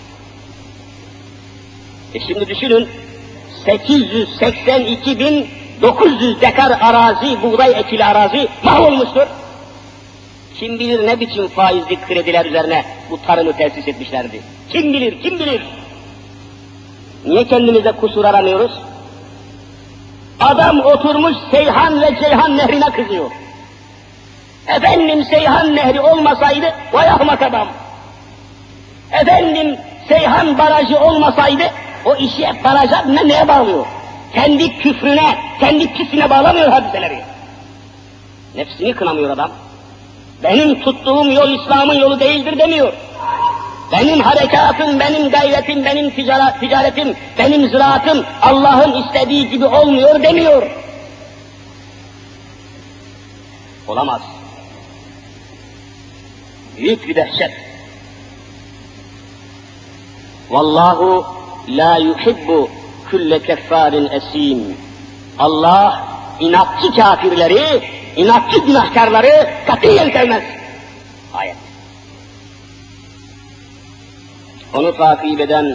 Şimdi düşünün, 882.900 dekar arazi, buğday ekili arazi mahvolmuştur. Kim bilir ne biçim faizli krediler üzerine bu tarımı tesis etmişlerdi. Kim bilir, kim bilir? Niye kendimize kusur aramıyoruz? Adam oturmuş Seyhan ve Ceyhan Nehri'ne kızıyor. Efendim Seyhan Nehri olmasaydı, vay ahmak adam. Efendim Seyhan Barajı olmasaydı, o işi hep baraja neye bağlıyor? Kendi küfrüne, kendi pisine bağlamıyor hadiseleri. Nefsini kınamıyor adam. Benim tuttuğum yol İslam'ın yolu değildir demiyor. Benim harekatım, benim gayretim, benim ticaretim, benim ziraatım Allah'ın istediği gibi olmuyor demiyor. Olamaz. Büyük bir dehşet. Vallahu la yuhibbu kulle keffarin esim. Allah inatçı kafirleri, inatçı günahkarları katiyen sevmez. Ayet. Onu takip eden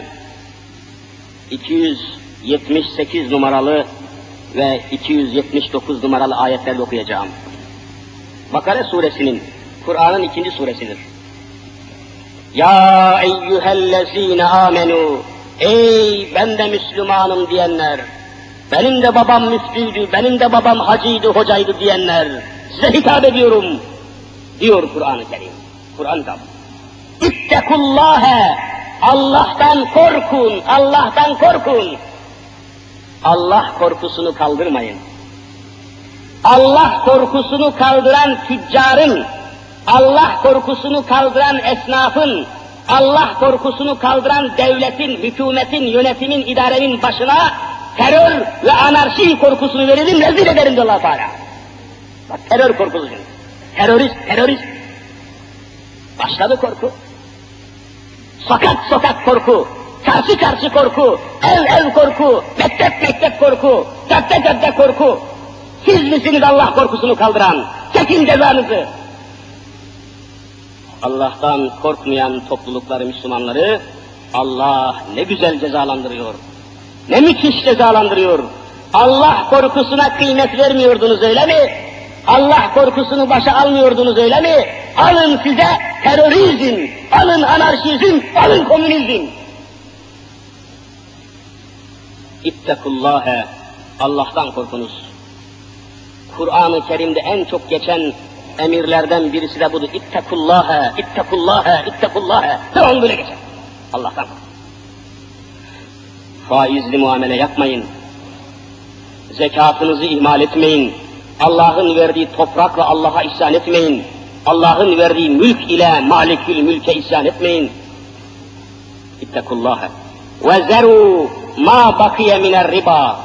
278 numaralı ve 279 numaralı ayetlerle okuyacağım. Bakara suresinin, Kur'an'ın 2. suresidir. Ya eyyühellezine amenu, ey ben de Müslümanım diyenler, benim de babam müftüydü, benim de babam hacıydı, hocaydı diyenler, size hitap ediyorum, diyor Kur'an-ı Kerim. Kur'an'da. İttekullâhe, Allah'tan korkun, Allah'tan korkun. Allah korkusunu kaldırmayın. Allah korkusunu kaldıran tüccarın, Allah korkusunu kaldıran esnafın, Allah korkusunu kaldıran devletin, hükümetin, yönetimin, idarenin başına terör ve anarşi korkusunu veririm, rezil ederim diyor Allah Teala. Bak terör korkusu. Terörist. Başladı korku. Sokak korku, çarşı korku, ev korku, mektep korku, cadde korku. Siz misiniz Allah korkusunu kaldıran? Çekin cezanızı! Allah'tan korkmayan toplulukları, Müslümanları Allah ne güzel cezalandırıyor. Ne müthiş cezalandırıyor. Allah korkusuna kıymet vermiyordunuz öyle mi? Allah korkusunu başa almıyordunuz öyle mi? Alın size terörizm, alın anarşizm, alın komünizm. İttekullâhe, Allah'tan korkunuz. Kur'an-ı Kerim'de en çok geçen emirlerden birisi de budur. İttekullâhe, ittekullâhe, ittekullâhe. Devamlı böyle geçer. Allah'tan korkun. Faizli muamele yapmayın. Zekatınızı ihmal etmeyin. Allah'ın verdiği toprakla Allah'a isyan etmeyin. Allah'ın verdiği mülk ile malikül mülke isyan etmeyin. İttekullâhe. Ve zerû mâ bakiye miner riba.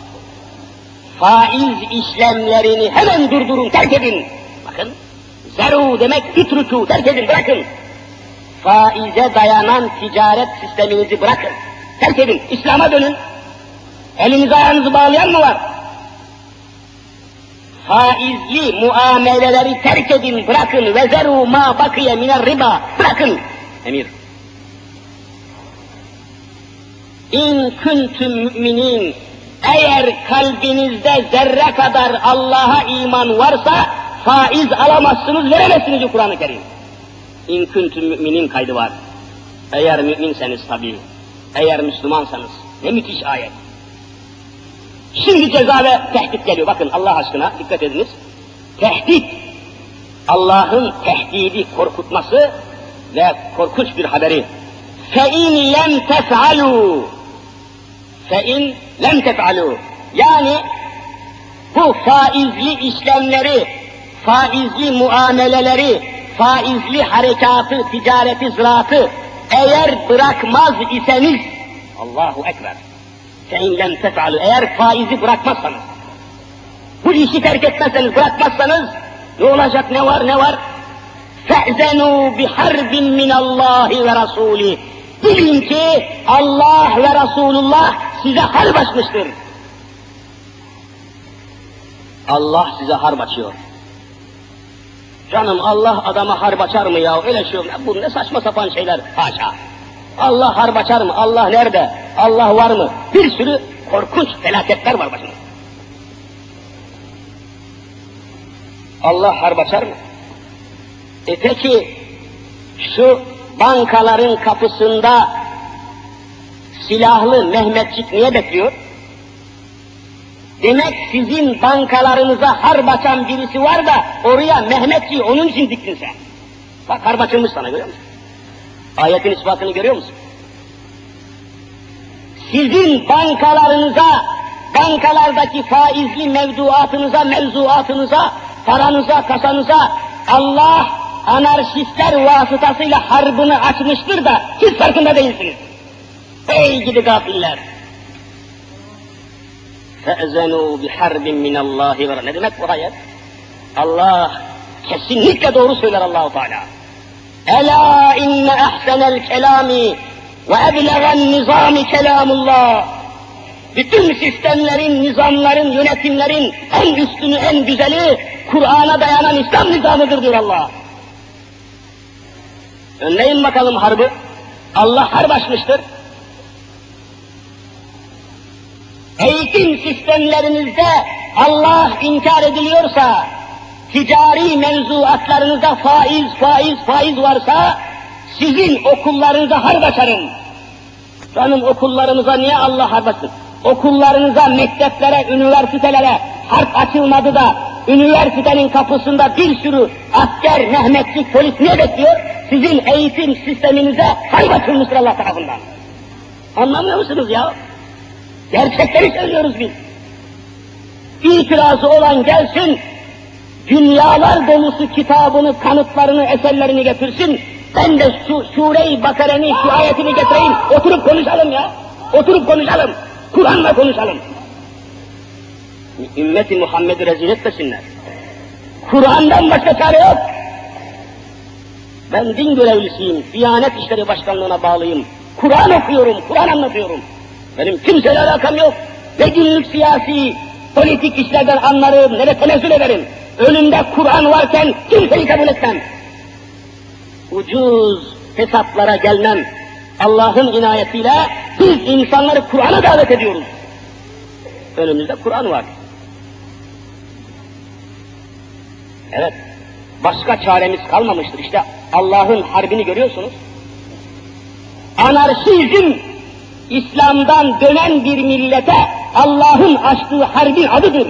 Faiz işlemlerini hemen durdurun, terk edin. Bakın, zerû demek ütrükû, terk edin, bırakın. Faize dayanan ticaret sisteminizi bırakın. Terk edin, İslam'a dönün. Elinizi ayağınızı bağlayan mı var? Faizli muameleleri terk edin, bırakın. Ve zerû mâ bakiye miner riba. Bırakın. Emir. İn kuntum müminin. Eğer kalbinizde zerre kadar Allah'a iman varsa faiz alamazsınız, veremezsiniz diyor Kur'an-ı Kerim. İn kuntum müminin kaydı var. Eğer müminseniz tabii, eğer Müslümansanız. Ne müthiş ayet. Şimdi ceza ve tehdit geliyor. Bakın Allah aşkına dikkat ediniz. Tehdit, Allah'ın tehdidi korkutması ve korkunç bir haberi. فَاِنْ لَمْ تَفْعَلُوا فَاِنْ لَمْ تَفْعَلُوا Yani bu faizli işlemleri, faizli muameleleri, faizli harekatı, ticareti, ziraatı eğer bırakmaz iseniz, Allahu Ekber, فَاِنْ لَمْ تَفْعَلُوا Eğer faizi bırakmazsanız, bu işi terk etmezseniz, bırakmazsanız, ne olacak, ne var, ne var? فَاَذَنُوا بِحَرْبٍ مِّنَ اللّٰهِ وَرَسُولِهِ Bilin ki Allah ve Resulullah size harp açmıştır. Allah size harp açıyor. Canım Allah adama harp açar mı ya? Öyle şey yok. Bu ne saçma sapan şeyler. Haşa. Allah harp açar mı? Allah nerede? Allah var mı? Bir sürü korkunç felaketler var başında. Allah harp açar mı? Peki şu bankaların kapısında silahlı Mehmetçik niye bekliyor? Demek sizin bankalarınıza harp açan birisi var da oraya Mehmetçiği onun için diktin sen. Bak harp açılmış sana, görüyor musun? Ayetin ispatını görüyor musun? Sizin bankalarınıza, bankalardaki faizli mevzuatınıza, paranıza, kasanıza Allah anarşistler vasıtasıyla harbını açmıştır da siz farkında değilsiniz. Ey gidi gafiller! فَاَذَنُوا بِحَرْبٍ مِّنَ اللّٰهِ Ne demek bu ayet? Allah kesinlikle doğru söyler Allah-u Teala. اَلَا اِنَّ اَحْسَنَ الْكَلَامِ وَاَبْلَغَ النِّظَامِ كَلَامُ Bütün sistemlerin, nizamların, yönetimlerin en üstünü, en güzeli Kur'an'a dayanan İslam nizamıdır diyor Allah. Önleyin bakalım harbı. Allah harp açmıştır. Eğitim sistemlerinizde Allah inkar ediliyorsa, ticari mevzuatlarınızda faiz varsa, sizin okullarınıza harp açarım. Canım okullarımıza niye Allah harp açsın? Okullarınıza, mekteplere, üniversitelere harp açılmadı da, üniversitenin kapısında bir sürü asker, Mehmetçik, polis niye bekliyor? Sizin eğitim sisteminize harp açılmıştır Allah tarafından. Anlamıyor musunuz ya? Gerçekleri söylüyoruz biz. İtirazı olan gelsin, dünyalar dolusu kitabını, kanıtlarını, eserlerini getirsin. Ben de şu Sure-i Bakare'nin şu ayetini getireyim, oturup konuşalım ya. Oturup konuşalım, Kur'an'la konuşalım. Ümmeti Muhammed'i rezil etmesinler. Kur'an'dan başka çare yok. Ben din görevlisiyim, Diyanet İşleri Başkanlığı'na bağlıyım. Kur'an okuyorum, Kur'an anlatıyorum. Benim kimseyle alakam yok. Ne günlük siyasi, politik işlerden anlarım, ne de tenezzül ederim. Önümde Kur'an varken kimseyi kabul etmem. Ucuz hesaplara gelmem. Allah'ın inayetiyle biz insanları Kur'an'a davet ediyoruz. Önümüzde Kur'an var. Evet, başka çaremiz kalmamıştır. İşte Allah'ın harbini görüyorsunuz. Anarşizm, İslam'dan dönen bir millete Allah'ın açtığı harbin adıdır.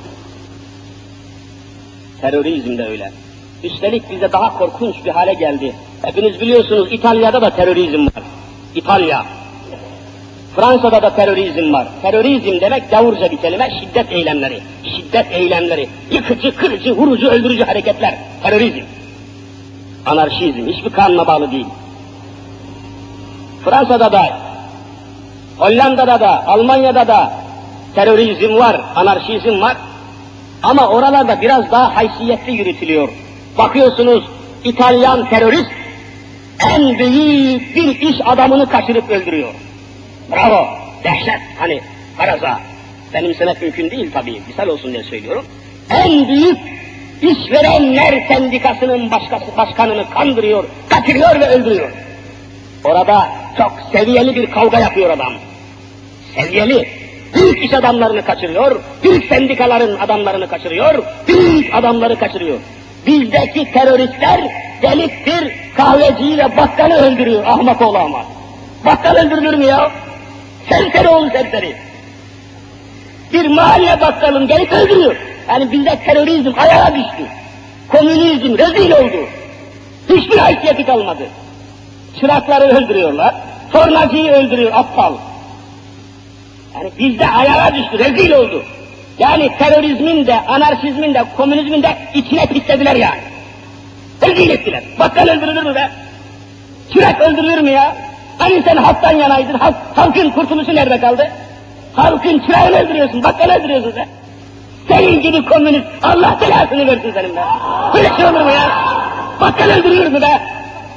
Terörizm de öyle. Üstelik bize daha korkunç bir hale geldi. Hepiniz biliyorsunuz İtalya'da da terörizm var. İtalya. Fransa'da da terörizm var. Terörizm demek gavurca bir kelime, şiddet eylemleri. Şiddet eylemleri. Yıkıcı, kırıcı, vurucu, öldürücü hareketler. Terörizm. Anarşizm. Hiçbir kanuna bağlı değil. Fransa'da da, Hollanda'da da, Almanya'da da terörizm var, anarşizm var. Ama oralarda biraz daha haysiyetli yürütülüyor. Bakıyorsunuz İtalyan terörist en büyük bir iş adamını kaçırıp öldürüyor. Bravo, dehşet, hani faraza. Benimsemek mümkün değil tabii, misal olsun diye söylüyorum. En büyük işverenler sendikasının başkanını kandırıyor, kaçırıyor ve öldürüyor. Orada çok seviyeli bir kavga yapıyor adam. Seviyeli, büyük iş adamlarını kaçırıyor, büyük sendikaların adamlarını kaçırıyor, büyük adamları kaçırıyor. Bizdeki teröristler deliktir, kahveciyi ve bakkalı öldürüyor, ahmak oğlu ahmak. Bakkal öldürülür mü ya? Serseri oğlu serseri. Bir mahalle bakkalın gelip öldürüyor. Yani bizde terörizm ayağa düştü. Komünizm rezil oldu. Hiçbir haysiyeti kalmadı. Çırakları öldürüyorlar, tornacıyı öldürüyor aptal. Yani bizde ayağa düştü, rezil oldu. Yani terörizmin de, anarşizmin de, komünizmin de içine pislediler yani. Rezil ettiler. Bakkal öldürülür mü be? Çırak öldürülür mü ya? Hani sen halktan yanaydın, halkın kurtuluşu nerede kaldı? Halkın çırağını öldürüyorsun, bakkal öldürüyorsun sen. Senin gibi komünist, Allah belasını versin senin be. Böyle şey olur mu ya? Bakkal öldürülür mü be?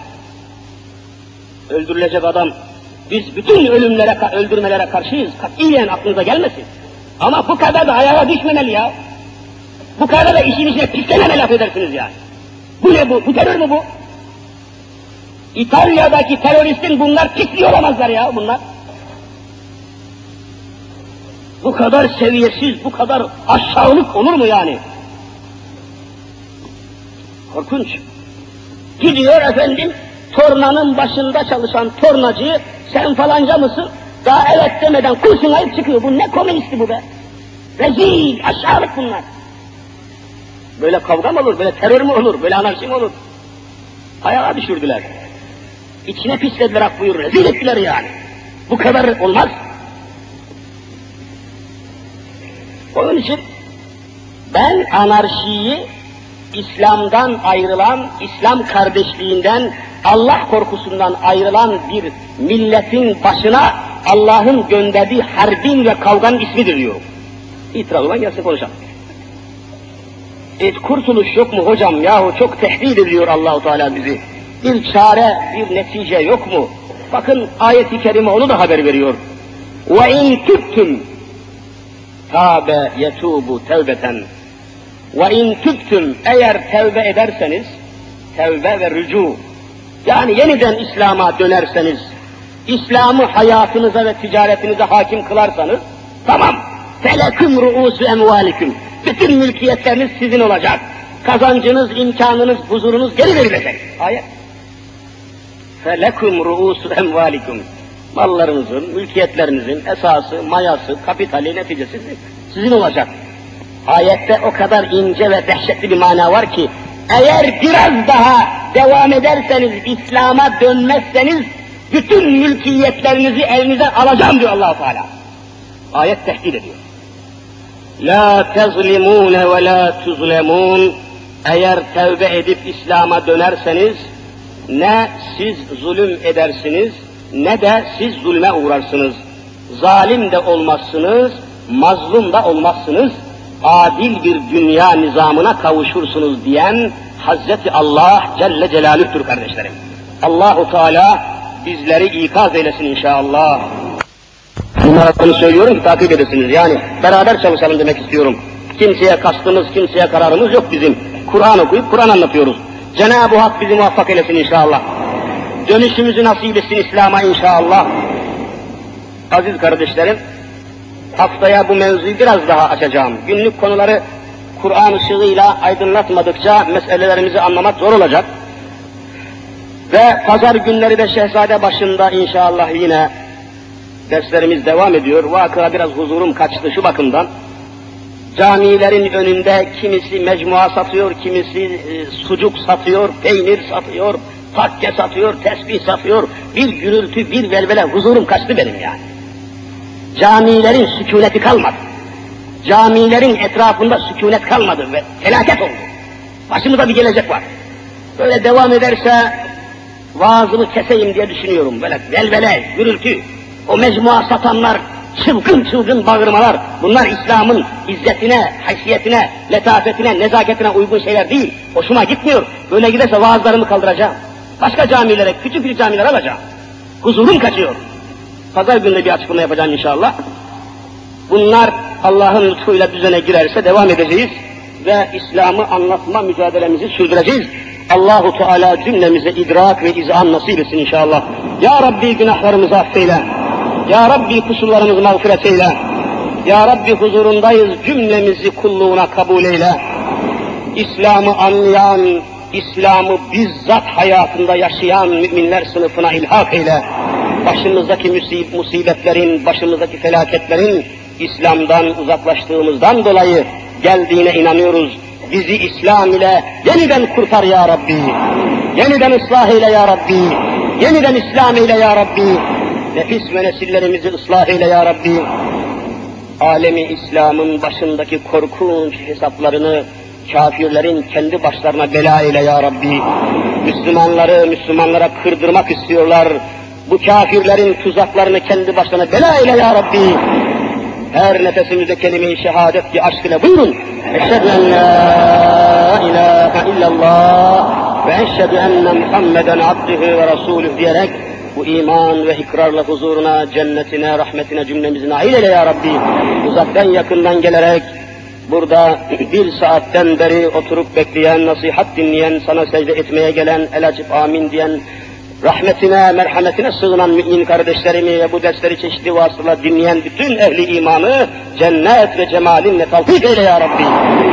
Öldürülecek adam, biz bütün öldürmelere karşıyız, katiyen aklınıza gelmesin. Ama bu kadar da ayağa düşmemeli ya. Bu kadar da işin içine pislememeli affedersiniz ya. Bu ne bu? Bu terör mü bu? İtalya'daki teröristin bunlar pisliği olamazlar ya bunlar. Bu kadar seviyesiz, bu kadar aşağılık olur mu yani? Korkunç. Gidiyor efendim, tornanın başında çalışan tornacıyı, sen falanca mısın? Daha evet demeden kurşun ayıp çıkıyor. Bu ne komünisti bu be? Rezil, aşağılık bunlar. Böyle kavga mı olur, böyle terör mü olur, böyle anarşi mi olur? Ayağa düşürdüler. İçine pislediler hak buyur, rezil ettiler yani. Bu kadar olmaz. Onun için ben anarşiyi İslam'dan ayrılan, İslam kardeşliğinden, Allah korkusundan ayrılan bir milletin başına Allah'ın gönderdiği harbin ve kavganın ismidir diyorum. İtiraz olan gelsin konuşalım. Kurtuluş yok mu hocam yahu çok tehdit ediyor Allah-u Teala bizi. Bir çare, bir netice yok mu? Bakın ayet-i kerime onu da haber veriyor. وَاِنْ تُبْتُمْ Tâbe yetûbu tevbeten. Ve in tübtüm, eğer tevbe ederseniz, tevbe ve rücu, yani yeniden İslam'a dönerseniz, İslam'ı hayatınıza ve ticaretinize hakim kılarsanız, tamam, feleküm ru'usu emvalikum, bütün mülkiyetleriniz sizin olacak, kazancınız, imkanınız, huzurunuz geri verilecek. Ayet. Feleküm ru'usu emvalikum, mallarınızın, mülkiyetlerinizin esası, mayası, kapitali, neticesi sizin olacak. Ayette o kadar ince ve dehşetli bir mana var ki, eğer biraz daha devam ederseniz, İslam'a dönmezseniz, bütün mülkiyetlerinizi elinize alacağım diyor Allah-u Teala. Ayet tehdit ediyor. La tezlimûne ve la tuzlemûn. Eğer tevbe edip İslam'a dönerseniz, ne siz zulüm edersiniz, ne de siz zulme uğrarsınız. Zalim de olmazsınız, mazlum da olmazsınız. Adil bir dünya nizamına kavuşursunuz diyen Hazreti Allah Celle Celaluh'tür kardeşlerim. Allahu Teala bizleri ikaz eylesin inşallah. Bunları söylüyorum ki takip edesiniz. Yani beraber çalışalım demek istiyorum. Kimseye kastımız, kimseye kararımız yok bizim. Kur'an okuyup Kur'an anlatıyoruz. Cenab-ı Hak bizi muvaffak eylesin inşallah. Dönüşümüzü nasip etsin İslam'a inşallah. Aziz kardeşlerim, haftaya bu mevzuyu biraz daha açacağım. Günlük konuları Kur'an ışığıyla aydınlatmadıkça meselelerimizi anlamak zor olacak. Ve pazar günleri de Şehzade başında inşallah yine derslerimiz devam ediyor. Vakıa biraz huzurum kaçtı şu bakımdan. Camilerin önünde kimisi mecmua satıyor, kimisi sucuk satıyor, peynir satıyor, takke satıyor, tesbih satıyor. Bir gürültü, bir velvele, huzurum kaçtı benim yani. Camilerin sükuneti kalmadı. Camilerin etrafında sükunet kalmadı ve felaket oldu. Başımıza bir gelecek var. Böyle devam ederse vaazımı keseyim diye düşünüyorum. Böyle velvele, gürültü, o mecmua satanlar, çılgın çılgın bağırmalar, bunlar İslam'ın izzetine, haysiyetine, letafetine, nezaketine uygun şeyler değil. Hoşuma gitmiyor. Böyle giderse vaazlarımı kaldıracağım. Başka camilere, küçük bir camiler alacağım. Huzurum kaçıyor. Pazar günü bir açıklama yapacağım inşallah. Bunlar Allah'ın lütfuyla düzene girerse devam edeceğiz ve İslam'ı anlatma mücadelemizi sürdüreceğiz. Allahu Teala cümlemize idrak ve izan nasip etsin inşallah. Ya Rabbi günahlarımızı affeyle. Ya Rabbi kusurlarımızı mağfiret eyle. Ya Rabbi huzurundayız, cümlemizi kulluğuna kabul eyle. İslam'ı anlayan, İslam'ı bizzat hayatında yaşayan müminler sınıfına ilhak eyle. Başımızdaki musibetlerin, başımızdaki felaketlerin İslam'dan uzaklaştığımızdan dolayı geldiğine inanıyoruz. Bizi İslam ile yeniden kurtar ya Rabbi. Yeniden ıslah eyle ya Rabbi. Yeniden İslam eyle ya Rabbi. Nefis ve nesillerimizi ıslah eyle ya Rabbi. Alemi İslam'ın başındaki korkunç hesaplarını kafirlerin kendi başlarına bela eyle ya Rabbi. Müslümanlara kırdırmak istiyorlar. Bu kafirlerin tuzaklarını kendi başlarına bela eyle ya Rabbi. Her nefesimizde kelime-i şehadet ki aşk ile buyurun. Eşhedü en la ilahe illallah ve eşhedü enne Muhammeden abdühü ve rasulüh diyerek bu iman ve ikrarla huzuruna, cennetine, rahmetine cümlemizi nail eyle ya Rabbi. Uzaktan yakından gelerek burada bir saatten beri oturup bekleyen, nasihat dinleyen, sana secde etmeye gelen, el açıp amin diyen, rahmetine, merhametine sığınan mümin kardeşlerimi ve bu dersleri çeşitli vasıtalar dinleyen bütün ehli imanı cennet ve cemalinle taltif eyle ya Rabbi.